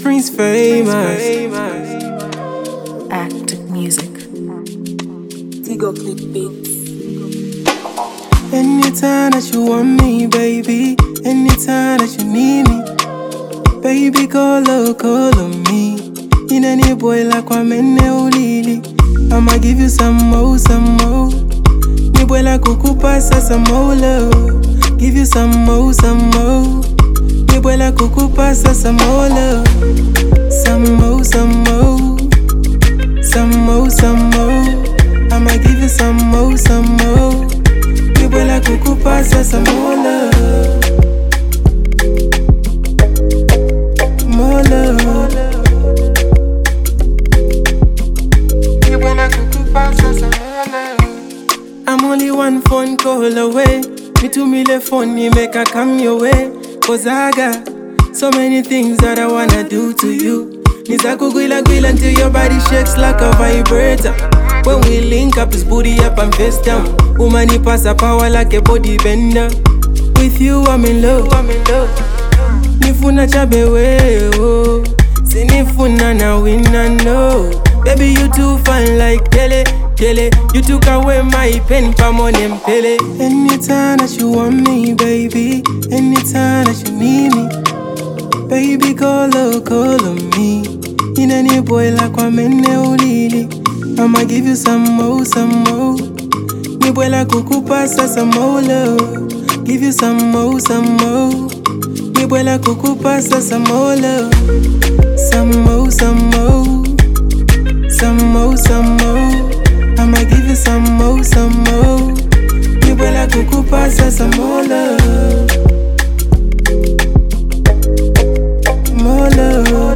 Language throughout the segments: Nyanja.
Prince famous. Act music. Tigo Click Beats. Anytime that you want me, baby. Anytime that you need me, baby, call on me. In any boy like Kwamene Ulili, I'ma give you some more. Ni boy like Kukupasa some more love. Give you some more. Ni boy like Kukupasa some more love. Some more. I'ma give you some more. Ni boy like Kukupasa some more love. More love. You wanna I'm only one phone call away. Me to me the phone, you make her come your way. Cause I got so many things that I wanna do to you. Niza kugwila until your body shakes like a vibrator. When we link up, it's booty up and face down. Woman, pass a power like a body bender. With you, I'm in love. Nifuna chabewe, oh. Sinifuna na winna, no. Baby, you too fine like Dele. You took away my pen, Pamon Pele. Anytime that you want me, baby. Anytime that you need me, baby, call on me. In any boy like Kwamene Ulili, I'ma give you some more. Ni boy like Kukupasa some more love. Give you some more. Ni boy like Kukupasa some more love. Some more. I'ma give you some more. Ni boy like Kukupasa some more love. More love.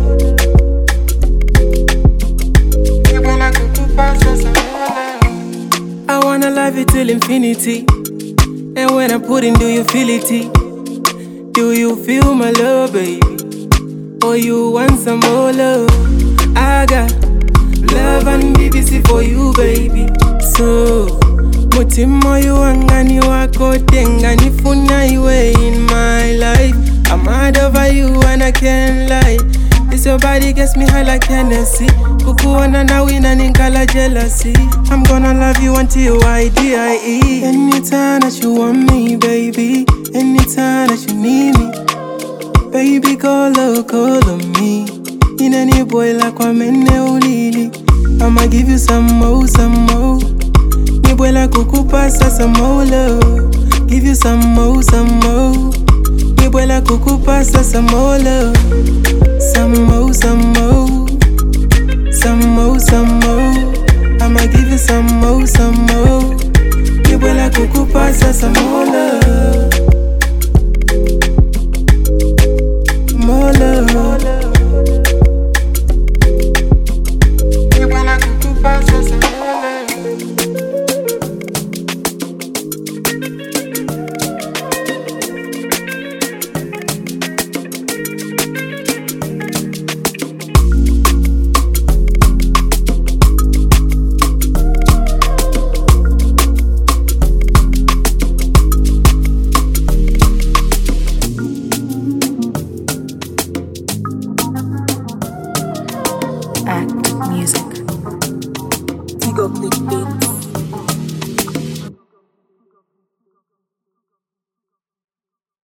Ni boy like Kukupasa some more love. I wanna love you till infinity. And when I put in, do you feel it? Do you feel my love, baby? Or you want some more love? I got love and BBC for you, baby. So mutima you angani wako tenga nifuna iwe in my life. I'm mad over you and I can't lie. This your body gets me high like Hennessy. Kukuona na wina ninkala jealousy. I'm gonna love you until I die. Anytime that you want me, baby. Anytime that you need me, baby, call on me. In any boy like Kwamene Ulili, I'ma give you some more. Ni boy like Kukupasa some more love. Give you some more. Ni boy like Kukupasa some more love. Some more. I'ma give you some more. Ni boy like Kukupasa some more love.